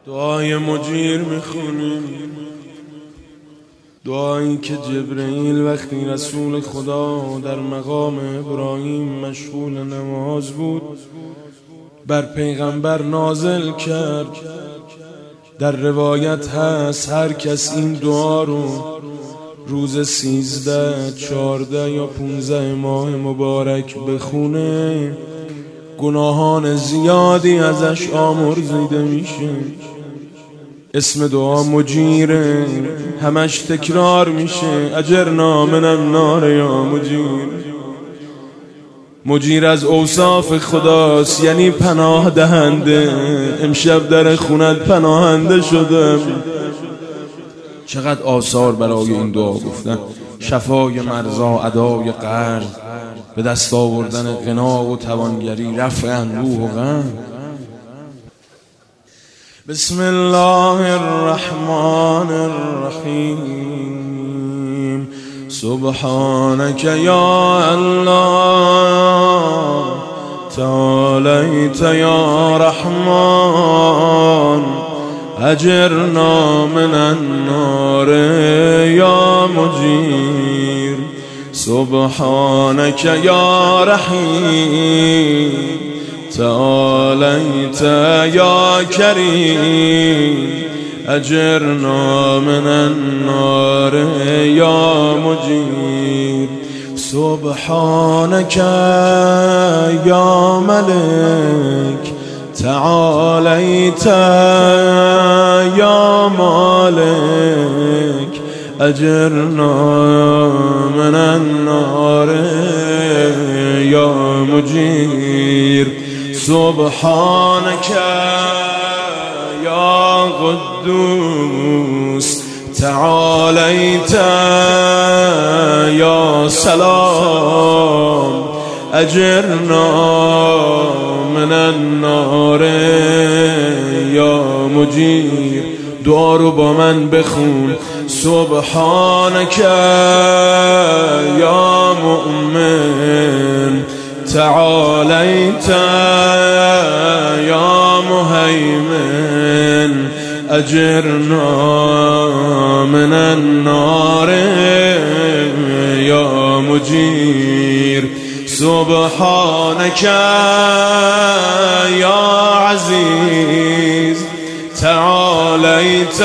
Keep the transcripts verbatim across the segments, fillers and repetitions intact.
دعای مجیر میخونیم، دعایی که جبرئیل وقتی رسول خدا در مقام ابراهیم مشغول نماز بود بر پیغمبر نازل کرد. در روایت هست هر کس این دعا رو روز سیزده، چارده یا پونزده ماه مبارک بخونه گناهان زیادی ازش آمرزیده میشه. اسم دعا مجیره، همش تکرار میشه. اجرنا من النار یا مجیر. مجیر از اوصاف خداست، یعنی پناه دهنده. امشب در خونت پناهنده شدم. چقدر آثار برای این دعا گفتن: شفای مرضا، ادای قرض، به دست آوردن غنا و توانگری، رفع اندوه و غم. بسم الله الرحمن الرحیم. سبحانك یا الله، تعالیت یا رحمان، اجرنا من النار یا مجیر. سبحانك یا رحیم، تعالیت یا کریم، اجرنا من النار یا مجیر. سبحانك یا ملک، تعالیت یا مالک، اجرنا من النار یا مجیر. سبحانك یا قدوس، تعالیت یا سلام، اجرنا من النار یا مجیر. دعا رو با من بخون: سبحانك یا مؤمن، تعالیت یا مهیمن، اجرنا من النار یا مجیر. سبحانك یا عزیز، تعالیت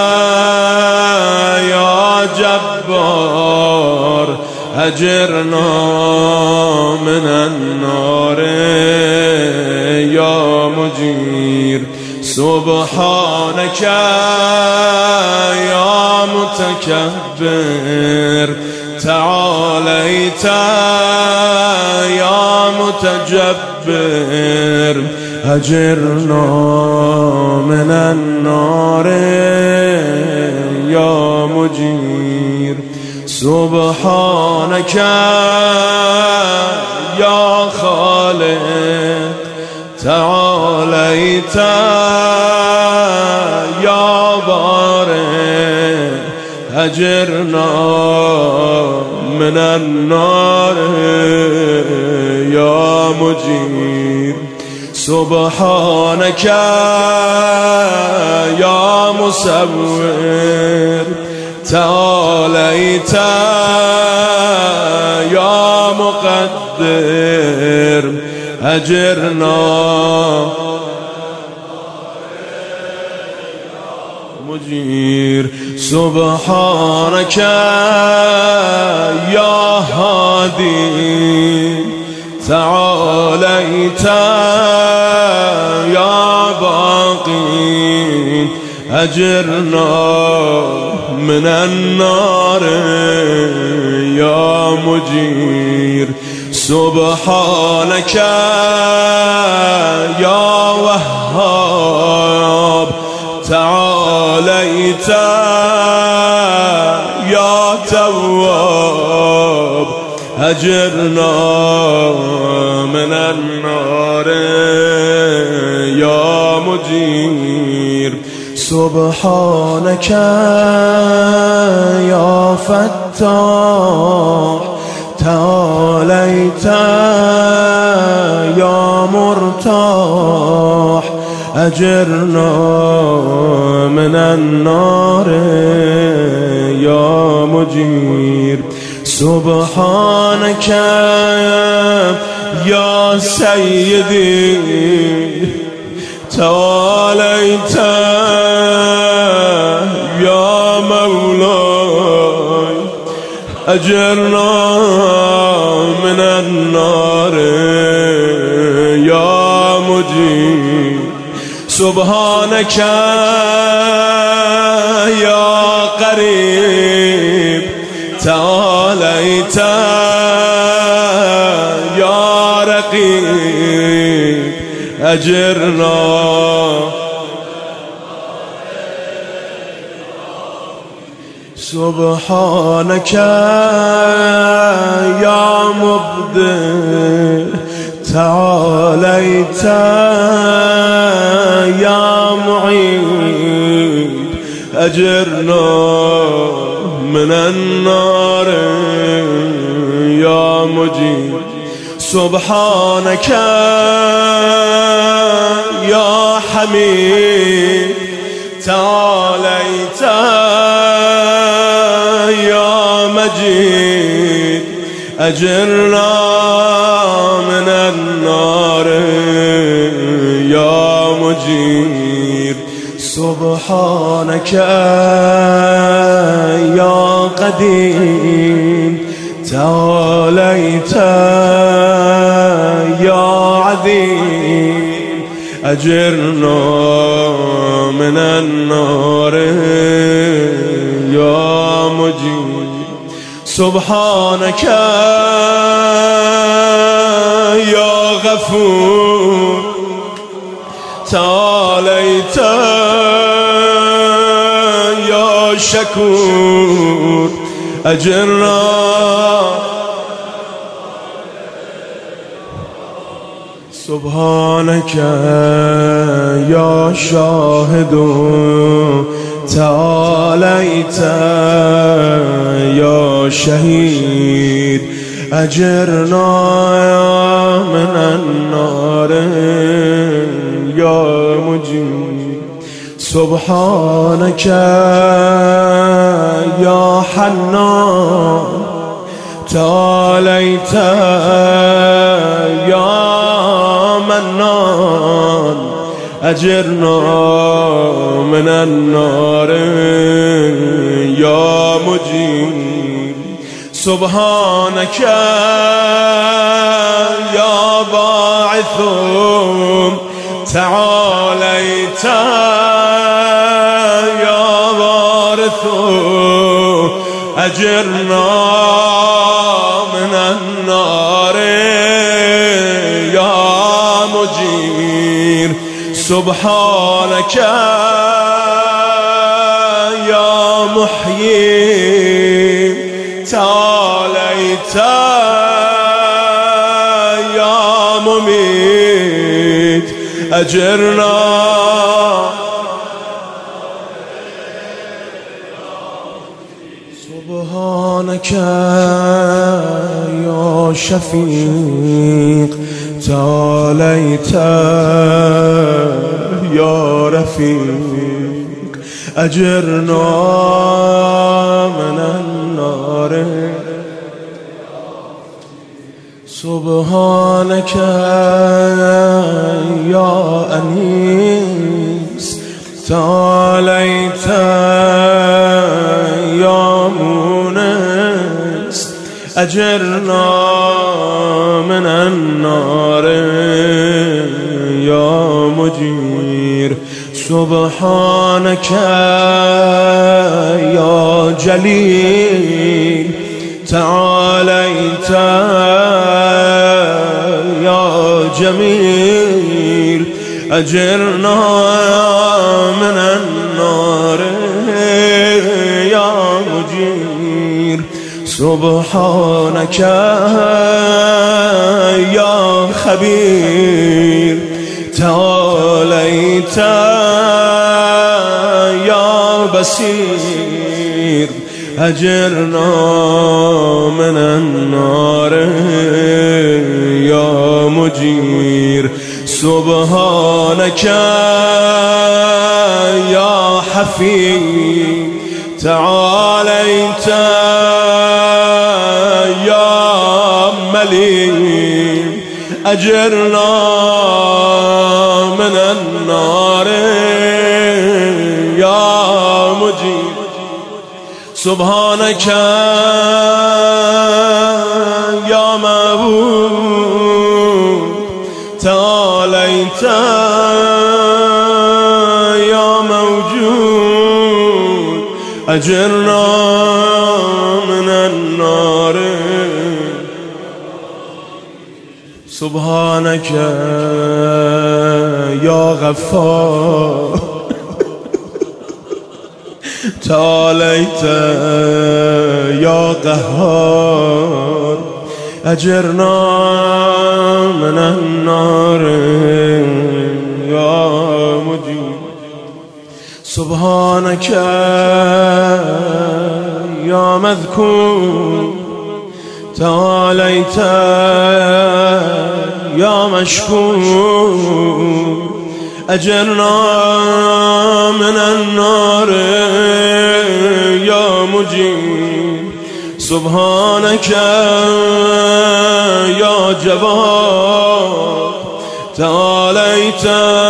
یا جبار، اجرنا من النار یا مجیر. سبحانك یا متکبر، تعالیت یا متجبر، اجرنا من النار یا مجیر. سبحانك یا خالق، تعالیت یا بارئ، اجرنا من النار یا مجیر. سبحانك یا مصور، تعالیت یا مقدر، اجرنا مجیر. سبحانك یا هادی، تعالیت یا باقی، اجرنا من النار یا مجیر. سبحانك یا وهاب، تعالیت یا تواب، اجرنا من النار یا مجیر. سبحانك یا فتاح، تعالیت یا مرتاح، أجرنا من النار يا مجير. سبحانك يا سيدي تعاليت يا مولاي أجرنا من النار يا مجير. سبحانك يا قريب تعاليت يا رقيب أجرنا. سبحانك يا مبدع تعاليت يا معيد أجرنا من النار يا مجير. سبحانك يا حميد تعاليت يا مجيد أجرنا من النار يا مجير. سبحانك يا قديم تعاليت يا عظيم أجرنا من النار يا مجير. سبحانك يا غفور تعاليت يا شكور أجرنا. سبحانك يا شاهد تعاليت يا شهيد أجرنا من النار يا مجير. سبحانك يا حنان تعاليت يا منان أجرنا من النار يا مجير. سبحانك يا باعث تعاليت يا وارث أجرنا من النار يا مجير. سبحانك يا محيي تعاليت يا مميت أجرنا. سبحانك يا شفيق تعاليت يا رفيق أجرنا من النار. سبحانك يا أنيس تعاليت يا مونس أجرنا من النار يا مجير. سبحانك يا جليل تعاليت يا جميل أجرنا من النار يا مجير. سبحانك يا خبير تعاليت يا بصير أجرنا من النار يا مجير. سبحانك يا حفيظ تعاليت يا مليك أجرنا من النار يا مجيب سبحانك يا معبود تعاليت يا موجود أجرنا من النار سبحانك يا غفار تعاليت يا قهار أجرنا من النار يا مجيب سبحانك يا مذكور تعاليت يا مشكور أجرنا من النار يا مجيب سبحانك يا جبار تعاليت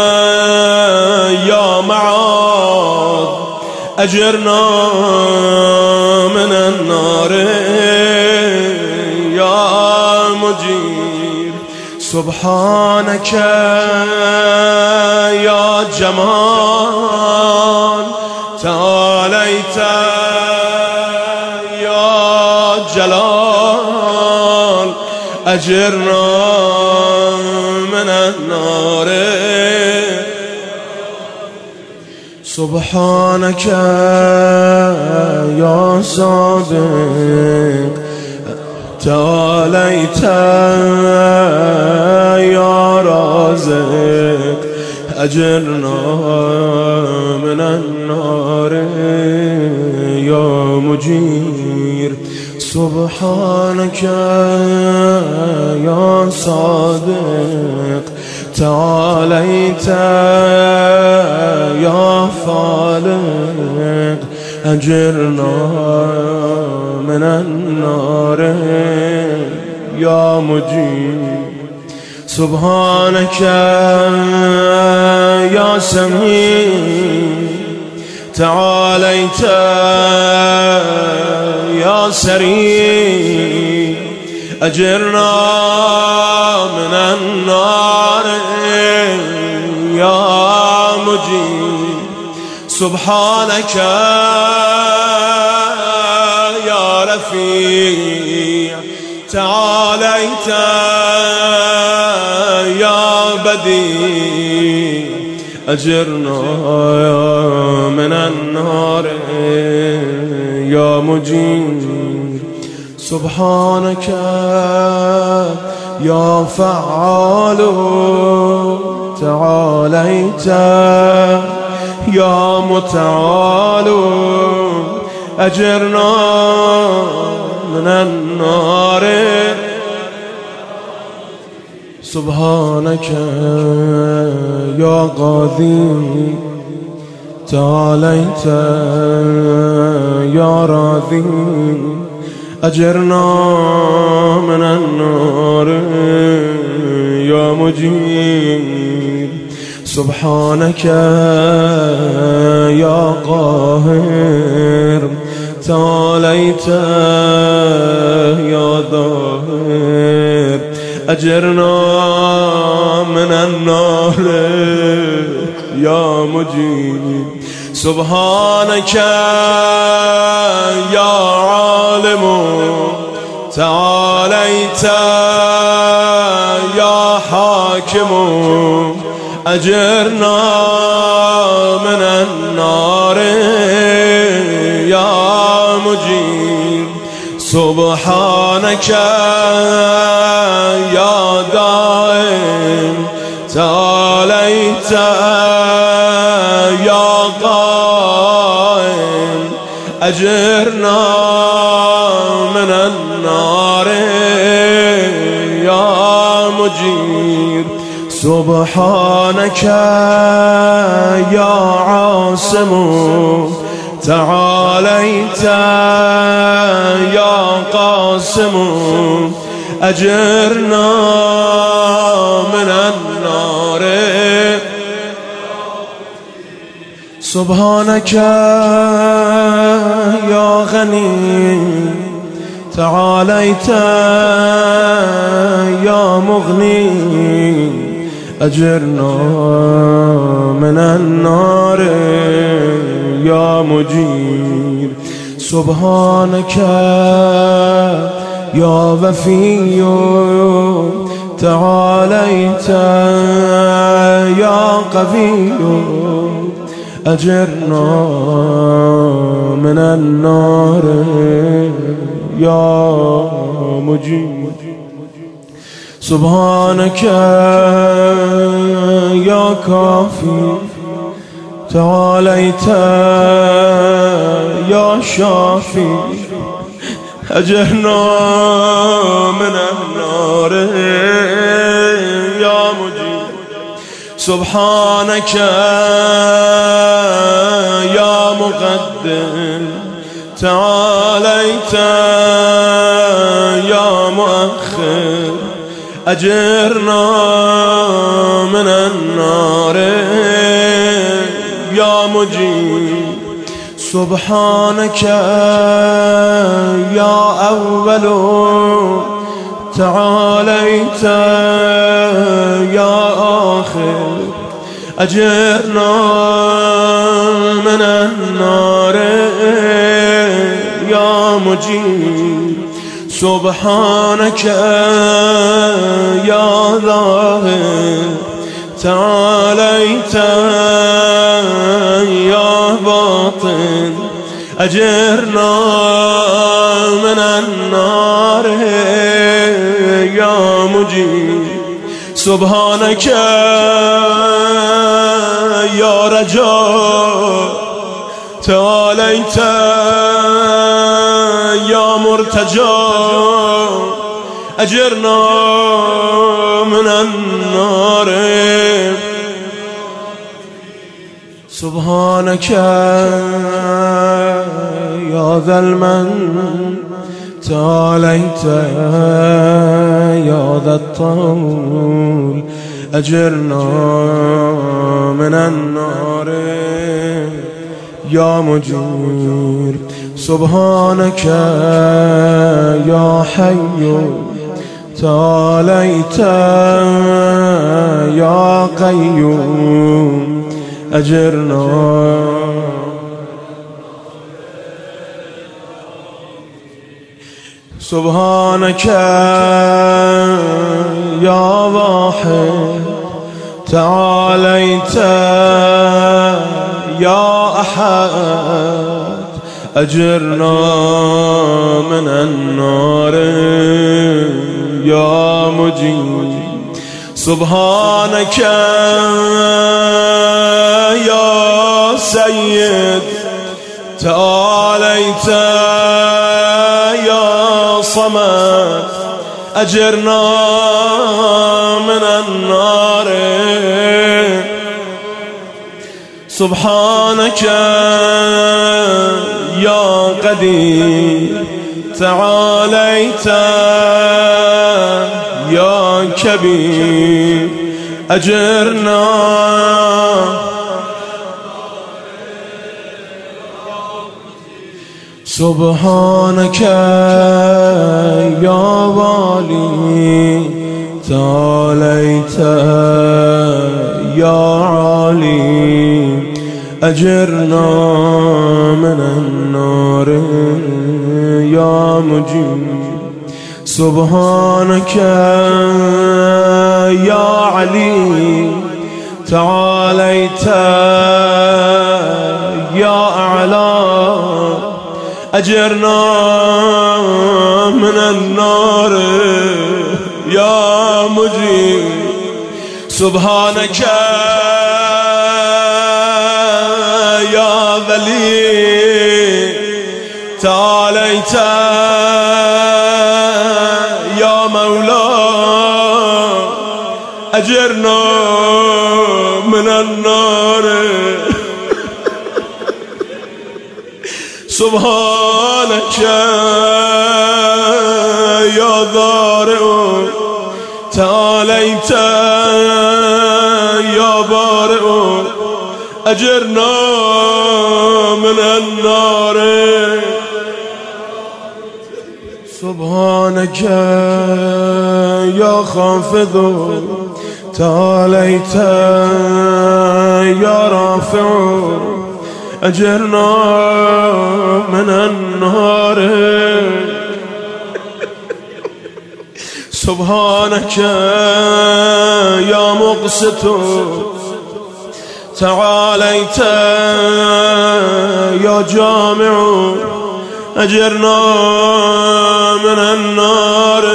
يا معاذ أجرنا من النار يا مجيب سبحانك يا جمال تعاليت يا جلال أجرنا من النار سبحانك يا صادق تعاليت يا رازق أجرنا من النار يا مجير سبحانك يا صادق تعاليت يا خالق أجرنا من النار يا مجيب سبحانك يا سميع تعاليت يا سريع أجرنا من النار يا مجيب سبحانك يا رفيع تعاليت يا بديع أجرنا من النار يا مجير سبحانك يا فعال تعاليت يا متعال أجرنا من النار سبحانك يا قاضي تعاليت يا راضي أجرنا من النار يا مجيب سبحانك يا قاهر تعاليت يا ظاهر أجرنا من النار يا مجيب سبحانك يا عالم تعاليت يا حاكم أجرنا من النار يا مجيب سبحانك يا دائم تعاليت يا قائم أجرنا من النار يا مجيب سبحانك يا عاصم تعاليت يا قاسم أجرنا من النار سبحانك يا غني تعاليت يا مغني أجرنا من النار يا مجير سبحانك يا وفي تعاليت يا قوي أجرنا من النار يا مجير سبحانك يا كافي تعاليت يا شافي أجرنا من النار يا مجيب سبحانك يا مقدم تعاليت يا مؤخر أجرنا من النار يا مجيب سبحانك يا أول تعاليت يا آخر أجرنا من النار يا مجيب سبحانك يا ظاهر تعاليت يا باطن أجرنا من النار يا مجيب سبحانك يا رجاء تعاليت يا مرتجى أجرنا من النار سبحانك يا ذا المن تعاليت يا ذا الطول أجرنا من النار يا مجير سبحانك يا حي تعاليت يا قيوم أجرنا سبحانك يا واحد تعاليت يا أحد أجرنا من النار يا مجيب سبحانك يا سيد تعاليت يا صمد أجرنا من النار سبحانك يا قدير تعاليت يا كبير أجرنا سبحانك يا والي تعاليت يا عالي أجرنا من النار يا مجيب سبحانك يا علي تعاليت يا أعلى أجرنا من النار يا مجيب سبحانك يا ولي تعاليت يا مولا أجرنا من النار سبحانك يا ضارع تعاليت يا بارئ أجرنا من النار سبحانك يا خافض تعاليت يا رافع أجرنا من النار سبحانك يا مقسط تعاليت يا جامع أجرنا من النار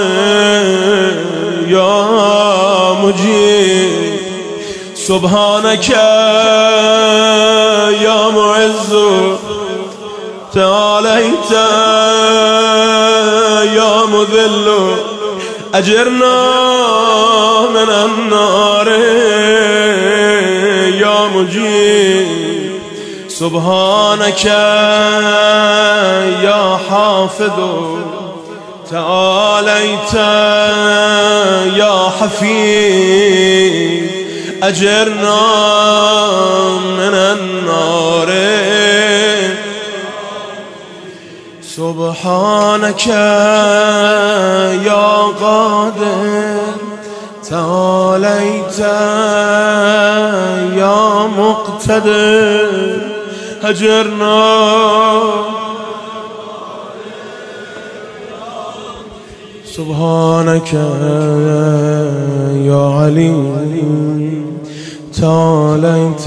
يا مجيب سبحانك يا معز تعاليت يا مذل أجرنا من النار يا مجيب سبحانك يا حافظ تعاليت يا حفيظ أجرنا من النار سبحانك يا قادر تعاليت يا مقتدر أجرنا سبحانك يا عليم تعاليت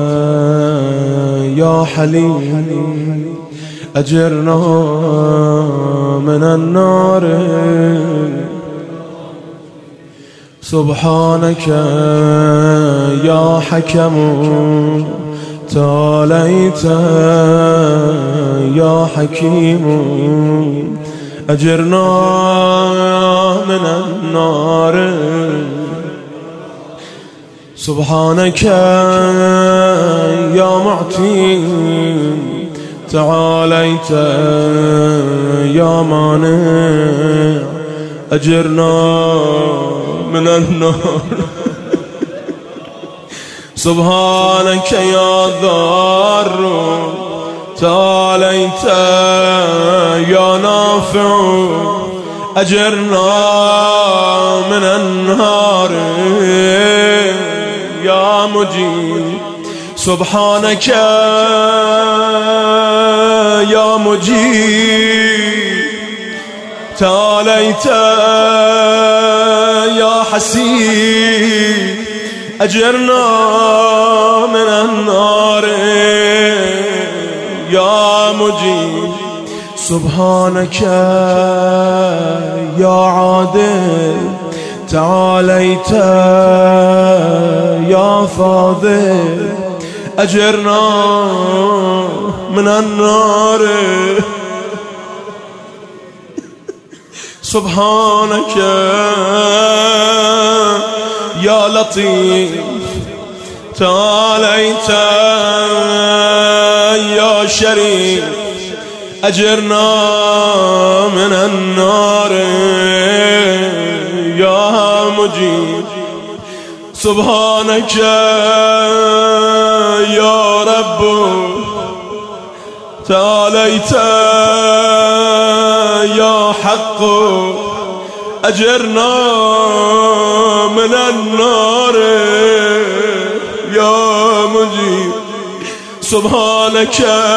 يا حليم أجرنا من النار سبحانك يا حكم تعاليت يا حكيم أجرنا من النار سبحانك يا معطي تعاليت يا مانع أجرنا من النار سبحانك يا ضار تعاليت يا نافع أجرنا من النار يا مجيب سبحانك يا مجيب تعاليت يا حسيب أجرنا من النار يا مجيب سبحانك يا عادل تعاليت يا فاضل أجرنا من النار سبحانك يا لطيف تعاليت يا شريف أجرنا من النار يا مجيب سبحانك يا رب تعاليت يا حق أجرنا من النار يا مجيب سبحانك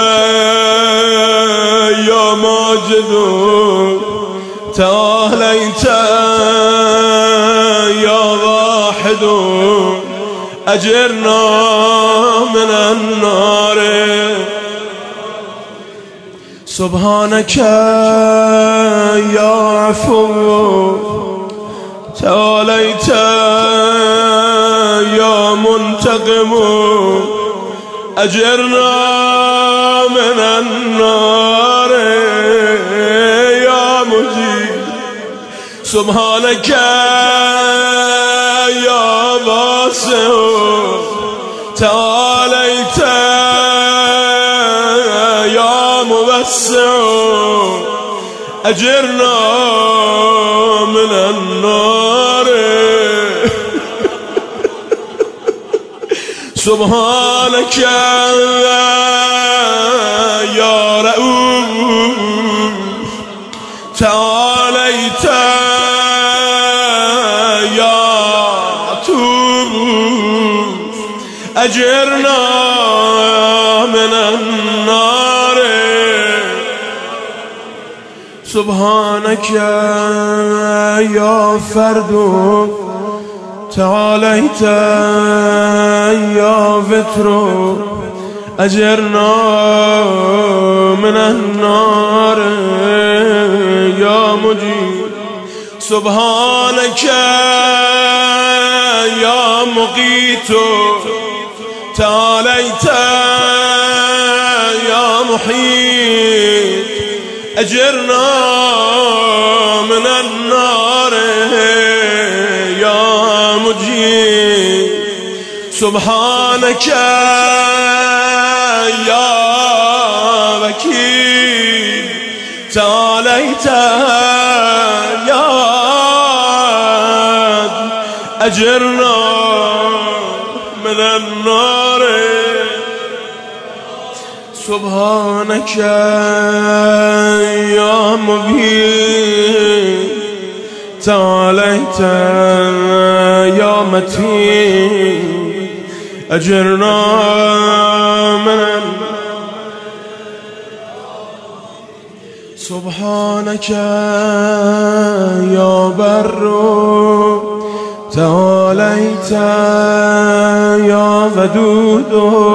يا ماجد تعاليت يا واحد أجرنا من النار سبحانك يا عفو تعاليت يا منتقم أجرنا من النار يا مجيب سبحانك يا واسع تعاليت يا موسع أجرنا من النار سبحانك يا رؤوف تعاليت يا عطوف أجرنا من النار سبحانك يا فرد تعاليت يا فتر أجرنا من النار يا مجيب سبحانك يا مقيت تعاليت يا محيط أجرنا من النار يا مجيب سبحانك يا وكيل تعاليت يا أجرنا من النار سبحانك يا مبين تعاليت يا متين أجرنا من سبحانك يا بر تعاليت يا ودود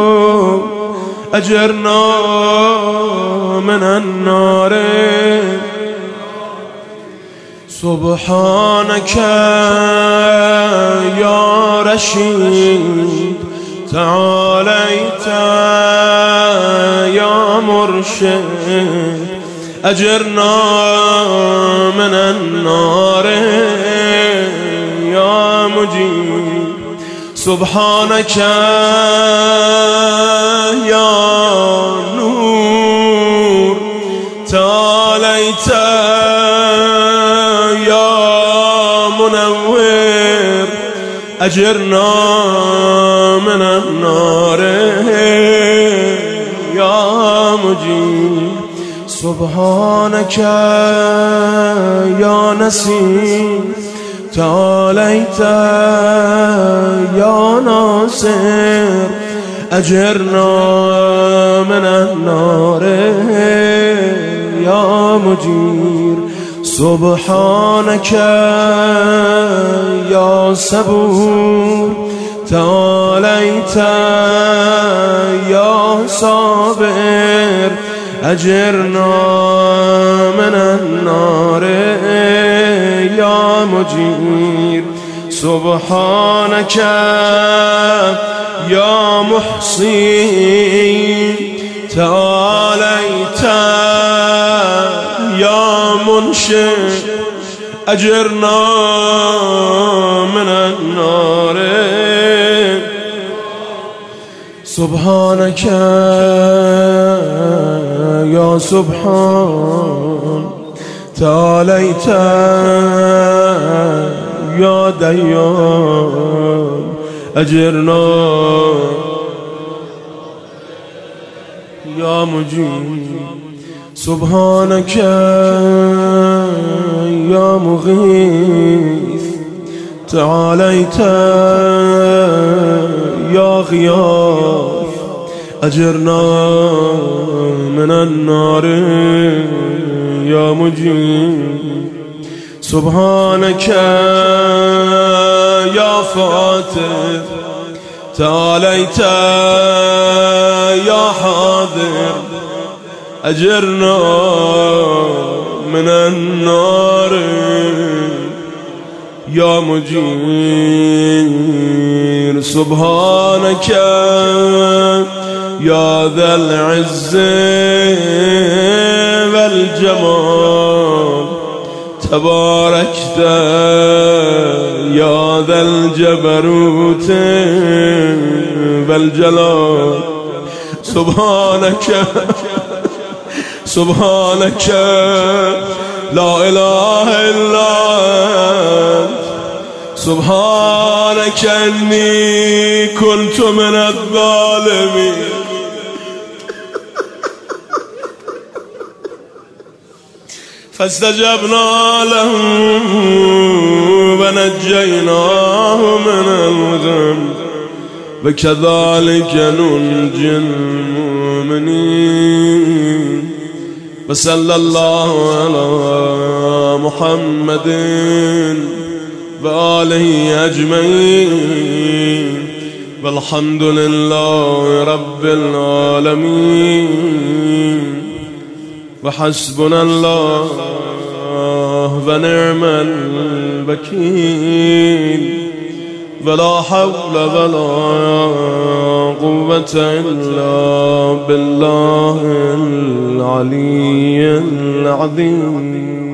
أجرنا من النار سبحانك يا رشيد تعاليت يا مرشد أجرنا من النار يا مجيب سبحانك يا نور تعاليت يا منور أجرنا من النار يا مجيب سبحانك يا نسيم تعاليت يا ناصر أجرنا من النار يا مجير سبحانك يا صبور تعاليت يا صابر أجرنا من النار يا مجير سبحانك يا محصي تعاليت يا منشئ أجرنا من النار سبحانك يا سبحان تعاليت يا ديان أجرنا يا مجيب سبحانك يا مغيث تعاليت يا غياث أجرنا من النار يا مجيب سبحانك يا فاتح تعاليت يا حاضر أجرنا من النار يا مجير سبحانك يا ذا العز والجمال تباركت يا ذا الجبروت والجلال سبحانك سبحانك لا إله إلا أنت سبحانك إني كنت من الظالمين. فاستجبنا له ونجيناه من الغم وكذلك ننجي المؤمنين. وصلى الله على محمد وآله أجمعين والحمد لله رب العالمين. وحسبنا الله ونعم الوكيل ولا حول ولا قوة إلا بالله العلي العظيم.